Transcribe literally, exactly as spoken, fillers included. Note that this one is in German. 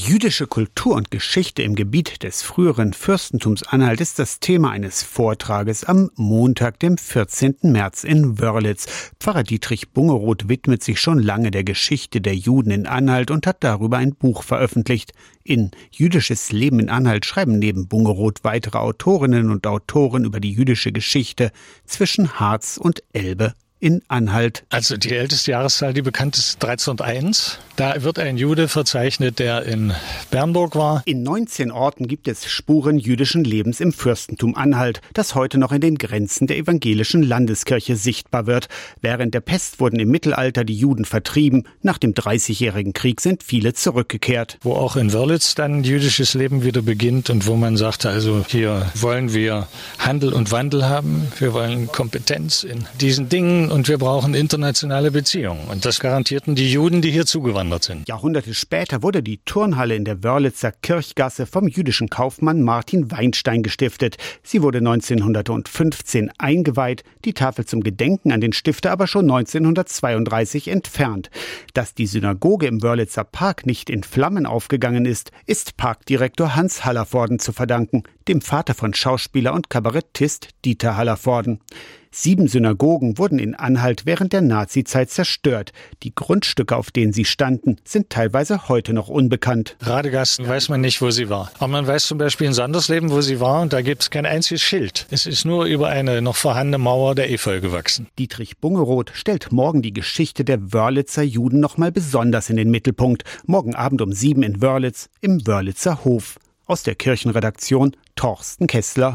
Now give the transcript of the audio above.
Jüdische Kultur und Geschichte im Gebiet des früheren Fürstentums Anhalt ist das Thema eines Vortrages am Montag, dem vierzehnten März in Wörlitz. Pfarrer Dietrich Bungeroth widmet sich schon lange der Geschichte der Juden in Anhalt und hat darüber ein Buch veröffentlicht. In Jüdisches Leben in Anhalt schreiben neben Bungeroth weitere Autorinnen und Autoren über die jüdische Geschichte zwischen Harz und Elbe in Anhalt. Also die älteste Jahreszahl, die bekannt ist, dreizehnhunderteins. Da wird ein Jude verzeichnet, der in Bernburg war. In neunzehn Orten gibt es Spuren jüdischen Lebens im Fürstentum Anhalt, das heute noch in den Grenzen der evangelischen Landeskirche sichtbar wird. Während der Pest wurden im Mittelalter die Juden vertrieben. Nach dem Dreißigjährigen Krieg sind viele zurückgekehrt. Wo auch in Wörlitz dann jüdisches Leben wieder beginnt und wo man sagte, also hier wollen wir Handel und Wandel haben, wir wollen Kompetenz in diesen Dingen und wir brauchen internationale Beziehungen. Und das garantierten die Juden, die hier zugewandert sind. Jahrhunderte später wurde die Turnhalle in der Wörlitzer Kirchgasse vom jüdischen Kaufmann Martin Weinstein gestiftet. Sie wurde neunzehnhundertfünfzehn eingeweiht, die Tafel zum Gedenken an den Stifter aber schon neunzehnhundertzweiunddreißig entfernt. Dass die Synagoge im Wörlitzer Park nicht in Flammen aufgegangen ist, ist Parkdirektor Hans Hallervorden zu verdanken, dem Vater von Schauspieler und Kabarettist Dieter Hallervorden. Sieben Synagogen wurden in Anhalt während der Nazizeit zerstört. Die Grundstücke, auf denen sie standen, sind teilweise heute noch unbekannt. Radegast weiß man nicht, wo sie war. Aber man weiß zum Beispiel in Sandersleben, wo sie war, und da gibt es kein einziges Schild. Es ist nur über eine noch vorhandene Mauer der Efeu gewachsen. Dietrich Bungeroth stellt morgen die Geschichte der Wörlitzer Juden noch mal besonders in den Mittelpunkt. Morgen Abend um sieben in Wörlitz im Wörlitzer Hof. Aus der Kirchenredaktion Torsten Kessler.